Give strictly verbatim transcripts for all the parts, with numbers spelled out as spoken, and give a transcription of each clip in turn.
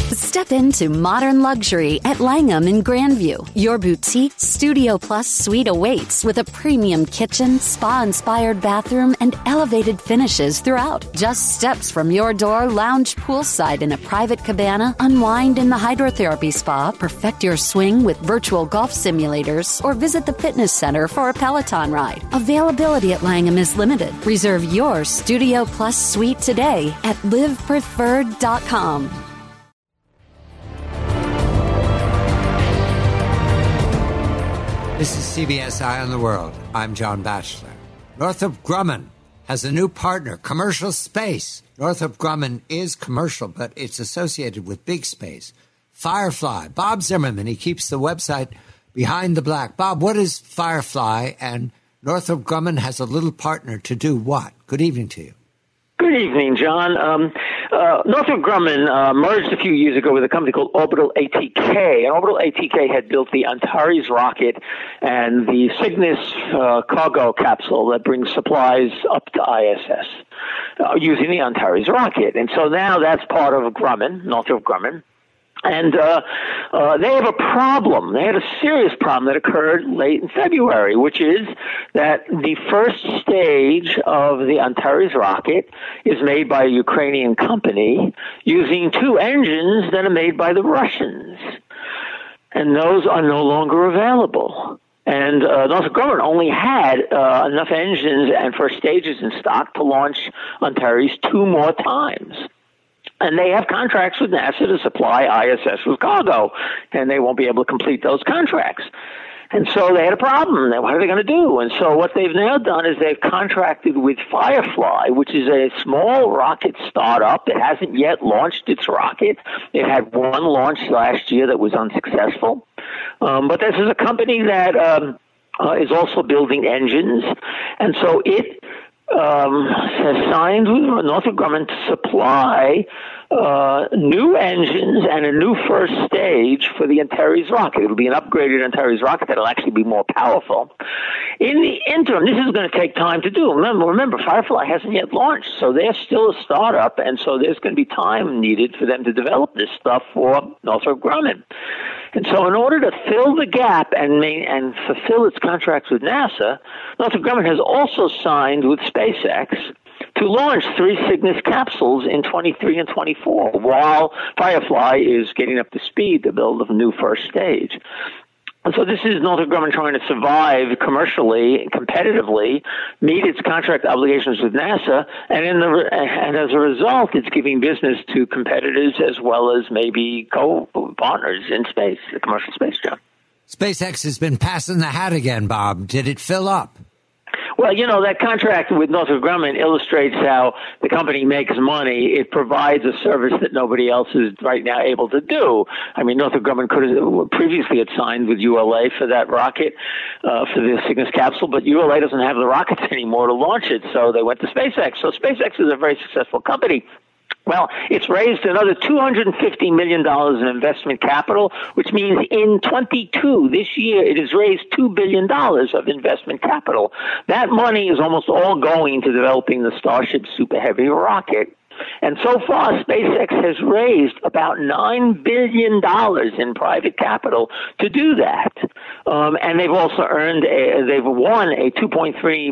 Step into modern luxury at Langham in Grandview. Your boutique Studio Plus suite awaits with a premium kitchen, spa-inspired bathroom, and elevated finishes throughout. Just steps from your door, lounge poolside in a private cabana, unwind in the hydrotherapy spa, perfect your swing with virtual golf simulators, or visit the fitness center for a Peloton ride. Availability at Langham is limited. Reserve your Studio Plus suite today at live preferred dot com. This is C B S Eye on the World. I'm John Batchelor. Northrop Grumman has a new partner, Commercial Space. Northrop Grumman is commercial, but it's associated with big space. Firefly. Bob Zimmerman, he keeps the website Behind the Black. Bob, what is Firefly? And Northrop Grumman has a little partner to do what? Good evening to you. Good evening, John. Um, uh, Northrop Grumman uh, merged a few years ago with a company called Orbital A T K. And Orbital A T K had built the Antares rocket and the Cygnus uh, cargo capsule that brings supplies up to I S S uh, using the Antares rocket. And so now that's part of Grumman, Northrop Grumman. And uh, uh, they have a problem. They had a serious problem that occurred late in February, which is that the first stage of the Antares rocket is made by a Ukrainian company using two engines that are made by the Russians. And those are no longer available. And uh, Northrop Grumman only had uh, enough engines and first stages in stock to launch Antares two more times. And they have contracts with NASA to supply I S S with cargo, and they won't be able to complete those contracts. And so they had a problem. What are they going to do? And so what they've now done is they've contracted with Firefly, which is a small rocket startup. It hasn't yet launched its rocket. It had one launch last year that was unsuccessful. Um, but this is a company that um, uh, is also building engines. And so it Um, has signed with Northrop Grumman to supply uh, new engines and a new first stage for the Antares rocket. It'll be an upgraded Antares rocket that'll actually be more powerful. In the interim, this is going to take time to do. Remember, remember, Firefly hasn't yet launched, so they're still a startup, and so there's going to be time needed for them to develop this stuff for Northrop Grumman. And so in order to fill the gap and main, and fulfill its contracts with NASA, Northrop Grumman has also signed with SpaceX to launch three Cygnus capsules in twenty-three and twenty-four, while Firefly is getting up to speed to build a new first stage. And so this is Northrop Grumman trying to survive commercially, competitively, meet its contract obligations with NASA, and in the and as a result, it's giving business to competitors as well as maybe co-partners in space, the commercial space job. SpaceX has been passing the hat again, Bob. Did it fill up? Well, you know, that contract with Northrop Grumman illustrates how the company makes money. It provides a service that nobody else is right now able to do. I mean, Northrop Grumman could have previously had signed with U L A for that rocket, uh, for the Cygnus capsule, but U L A doesn't have the rockets anymore to launch it, so they went to SpaceX. So SpaceX is a very successful company. Well, it's raised another two hundred fifty million dollars in investment capital, which means in twenty-two, this year, it has raised two billion dollars of investment capital. That money is almost all going to developing the Starship Super Heavy rocket. And so far, SpaceX has raised about nine billion dollars in private capital to do that. Um, and they've also earned, a, they've won a two point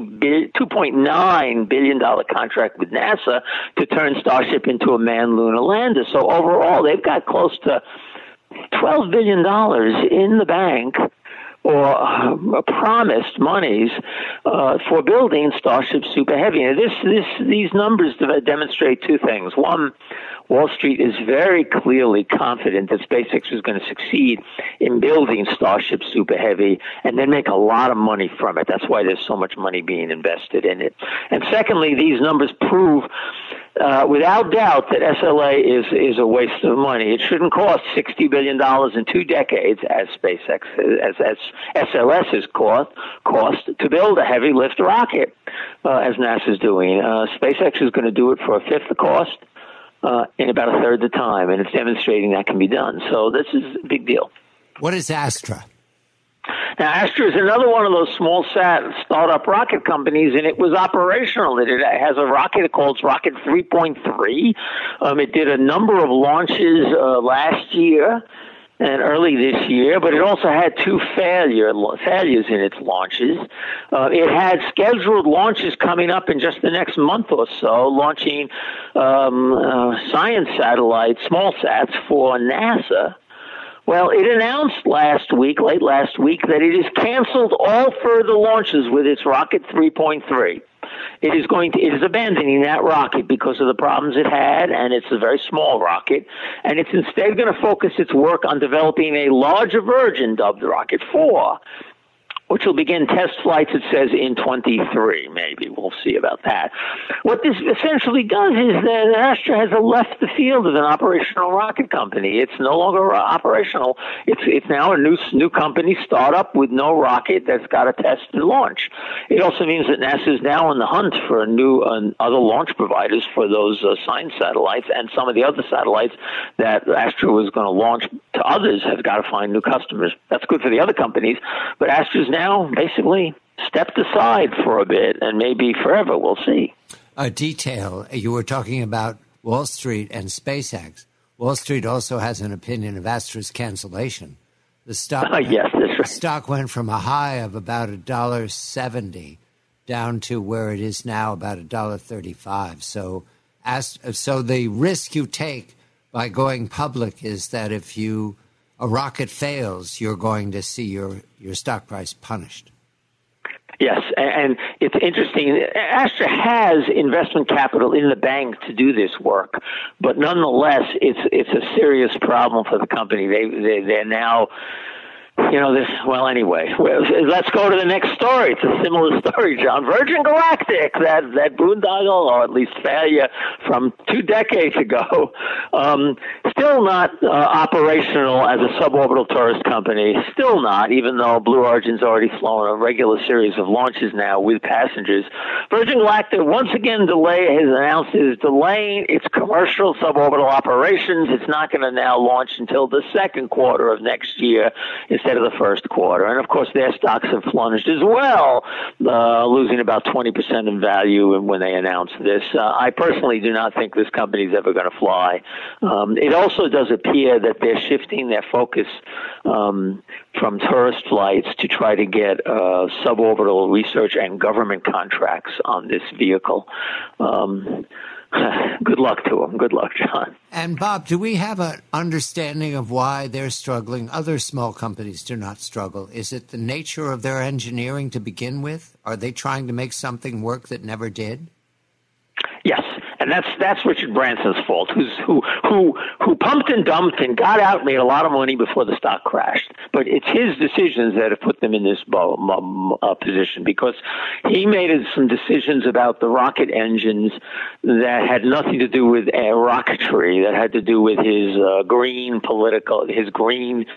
nine billion dollars contract with NASA to turn Starship into a manned lunar lander. So overall, they've got close to twelve billion dollars in the bank, or uh, promised monies uh, for building Starship Super Heavy. Now, this, this, these numbers demonstrate two things. One, Wall Street is very clearly confident that SpaceX is going to succeed in building Starship Super Heavy and then make a lot of money from it. That's why there's so much money being invested in it. And secondly, these numbers prove Uh, without doubt that S L A is, is a waste of money. It shouldn't cost sixty billion dollars in two decades as SpaceX, as, as S L S is cost, cost to build a heavy lift rocket, uh, as NASA's doing. Uh, SpaceX is going to do it for a fifth the cost uh, in about a third the time, and it's demonstrating that can be done. So this is a big deal. What is Astra? Now, Astra is another one of those small sat startup rocket companies, and it was operational. It has a rocket called Rocket three point three. Um, it did a number of launches uh, last year and early this year, but it also had two failure, failures in its launches. Uh, it had scheduled launches coming up in just the next month or so, launching um, uh, science satellites, small sats, for NASA. Well, it announced last week, late last week, that it has canceled all further launches with its Rocket three point three. It is going to, it is abandoning that rocket because of the problems it had, and it's a very small rocket, and it's instead going to focus its work on developing a larger version dubbed Rocket four, which will begin test flights, it says, in twenty-three, maybe. We'll see about that. What this essentially does is that Astra has left the field as an operational rocket company. It's no longer operational. It's it's now a new new company, startup with no rocket that's got to test and launch. It also means that NASA is now on the hunt for a new uh, other launch providers for those uh, science satellites, and some of the other satellites that Astra was going to launch to others have got to find new customers. That's good for the other companies, but Astra's now basically stepped aside for a bit, and maybe forever. We'll see. A detail, you were talking about Wall Street and SpaceX. Wall Street also has an opinion of Astra's cancellation. The stock, uh, yes, that's right. The stock went from a high of about one dollar seventy down to where it is now, about one dollar thirty-five. So, as, so the risk you take by going public is that if you a rocket fails, you're going to see your, your stock price punished. Yes, and it's interesting. Astra has investment capital in the bank to do this work, but nonetheless, it's it's a serious problem for the company. They, they they're now. You know, this, well, anyway, let's go to the next story. It's a similar story, John. Virgin Galactic, that, that boondoggle, or at least failure from two decades ago, um, still not uh, operational as a suborbital tourist company. Still not, even though Blue Origin's already flown a regular series of launches now with passengers. Virgin Galactic once again delay has announced it is delaying its commercial suborbital operations. It's not going to now launch until the second quarter of next year instead of the first quarter. And, of course, their stocks have plunged as well, uh, losing about twenty percent in value when they announced this. Uh, I personally do not think this company is ever going to fly. Um, it also does appear that they're shifting their focus um, from tourist flights to try to get uh, suborbital research and government contracts on this vehicle. Um Good luck to them. Good luck, John. And, Bob, do we have an understanding of why they're struggling? Other small companies do not struggle. Is it the nature of their engineering to begin with? Are they trying to make something work that never did? Yes. And that's that's Richard Branson's fault, who's, who who who pumped and dumped and got out, made a lot of money before the stock crashed. But it's his decisions that have put them in this uh, position, because he made some decisions about the rocket engines that had nothing to do with uh, rocketry, that had to do with his uh, green political, his green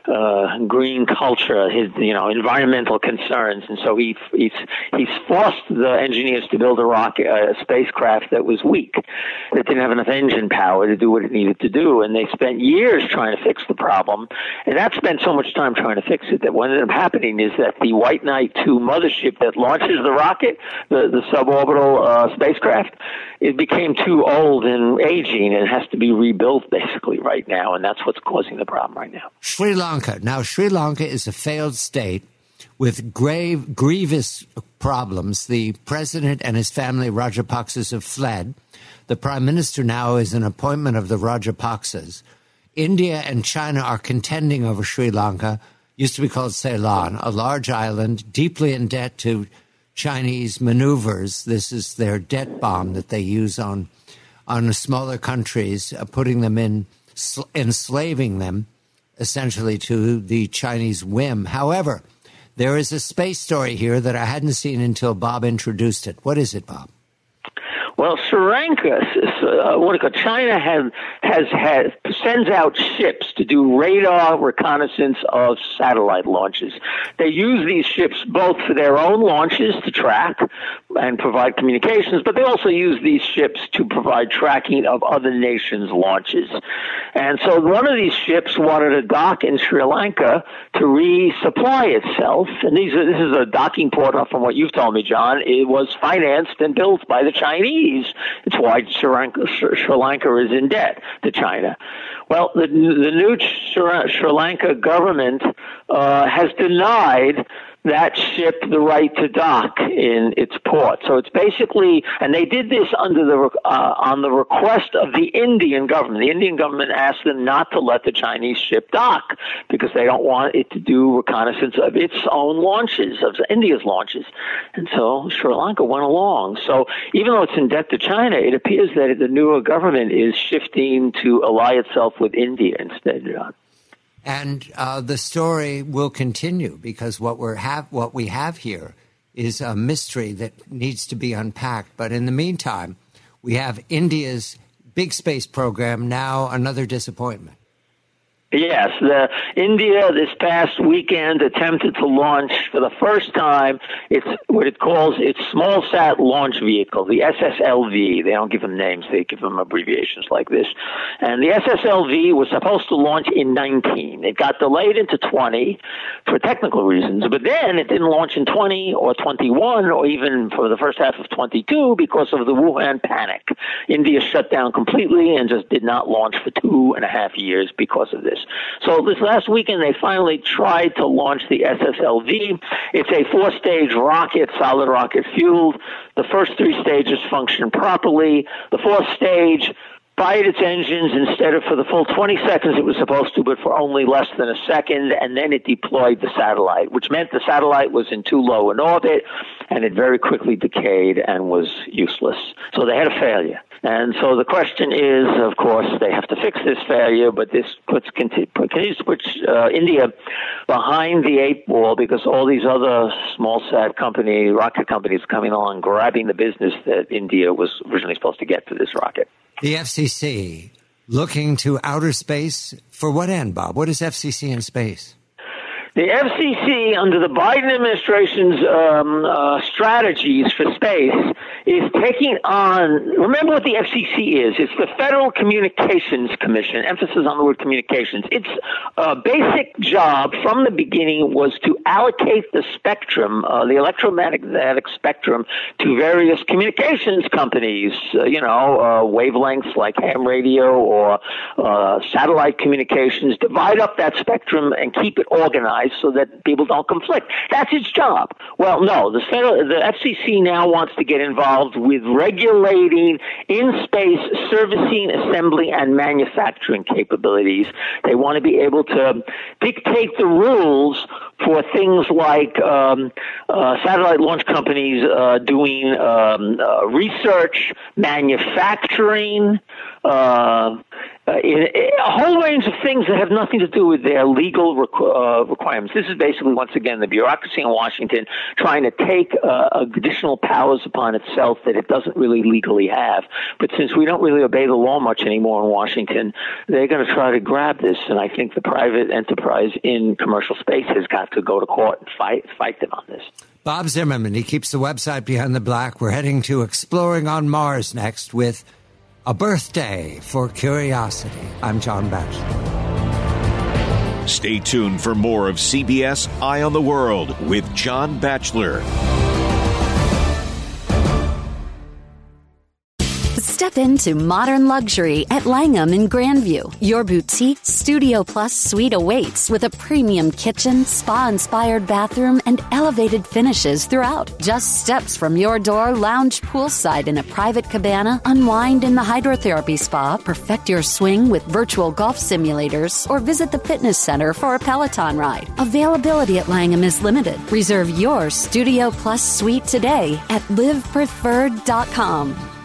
uh, green culture, his you know environmental concerns, and so he he's he's forced the engineers to build a rocket, a spacecraft that was weak, that didn't have enough engine power to do what it needed to do, and they spent years trying to fix the problem, and that spent so much time trying to fix it that what ended up happening is that the White Knight two mothership that launches the rocket, the, the suborbital uh, spacecraft, it became too old and aging, and it has to be rebuilt basically right now, and that's what's causing the problem right now. Sri Lanka. Now, Sri Lanka is a failed state with grave, grievous problems. The president and his family, Rajapaksas, have fled. The prime minister now is an appointment of the Rajapaksas. India and China are contending over Sri Lanka, used to be called Ceylon, a large island deeply in debt to Chinese maneuvers. This is their debt bomb that they use on on smaller countries, uh, putting them in, sl- enslaving them essentially to the Chinese whim. However, there is a space story here that I hadn't seen until Bob introduced it. What is it, Bob? Well, Sri Lanka, uh, what it China has, has has sends out ships to do radar reconnaissance of satellite launches. They use these ships both for their own launches to track and provide communications, but they also use these ships to provide tracking of other nations' launches. And so one of these ships wanted to dock in Sri Lanka to resupply itself. And these are, this is a docking port, from what you've told me, John. It was financed and built by the Chinese. It's why Sri Lanka, Sri Lanka is in debt to China. Well, the, the new Sri Lanka government uh, has denied that ship the right to dock in its port. So it's basically, and they did this under the uh, on the request of the Indian government. The Indian government asked them not to let the Chinese ship dock because they don't want it to do reconnaissance of its own launches, of India's launches. And so Sri Lanka went along. So even though it's in debt to China, it appears that the newer government is shifting to ally itself with India instead, John. And uh, the story will continue because what we're have what we have here is a mystery that needs to be unpacked. But in the meantime, we have India's big space program, now another disappointment. Yes, the India this past weekend attempted to launch for the first time its what it calls its small sat launch vehicle, the S S L V. They don't give them names; they give them abbreviations like this. And the S S L V was supposed to launch in nineteen. It got delayed into twenty for technical reasons, but then it didn't launch in twenty or twenty-one or even for the first half of twenty-two because of the Wuhan panic. India shut down completely and just did not launch for two and a half years because of this. So this last weekend, they finally tried to launch the S S L V. It's a four-stage rocket, solid rocket fueled. The first three stages function properly. The fourth stage fired its engines instead of for the full twenty seconds it was supposed to, but for only less than a second, and then it deployed the satellite, which meant the satellite was in too low an orbit, and it very quickly decayed and was useless. So they had a failure. And so the question is, of course, they have to fix this failure, but this puts continues to put uh, India behind the eight ball because all these other small sat company, rocket companies coming along, grabbing the business that India was originally supposed to get for this rocket. The F C C looking to outer space for what end, Bob? What is F C C in space? The F C C, under the Biden administration's um, uh, strategies for space, is taking on, remember what the F C C is. It's the Federal Communications Commission, emphasis on the word communications. Its uh, basic job from the beginning was to allocate the spectrum, uh, the electromagnetic spectrum, to various communications companies, uh, you know, uh, wavelengths like ham radio or uh, satellite communications, divide up that spectrum and keep it organized so that people don't conflict. That's its job. Well, no, the federal, the F C C now wants to get involved with regulating in-space servicing, assembly, and manufacturing capabilities. They want to be able to dictate the rules for things like um, uh, satellite launch companies uh, doing um, uh, research, manufacturing, uh, uh, in, in a whole range of things that have nothing to do with their legal requ- uh, requirements. This is basically, once again, the bureaucracy in Washington trying to take uh, additional powers upon itself that it doesn't really legally have. But since we don't really obey the law much anymore in Washington, they're going to try to grab this. And I think the private enterprise in commercial space has got to go to court and fight fight them on this. Bob Zimmerman, he keeps the website Behind the Black. We're heading to Exploring on Mars next with A Birthday for Curiosity. I'm John Batchelor. Stay tuned for more of C B S Eye on the World with John Batchelor. Step into modern luxury at Langham in Grandview. Your boutique Studio Plus suite awaits with a premium kitchen, spa-inspired bathroom, and elevated finishes throughout. Just steps from your door, lounge poolside in a private cabana, unwind in the hydrotherapy spa, perfect your swing with virtual golf simulators, or visit the fitness center for a Peloton ride. Availability at Langham is limited. Reserve your Studio Plus suite today at live preferred dot com.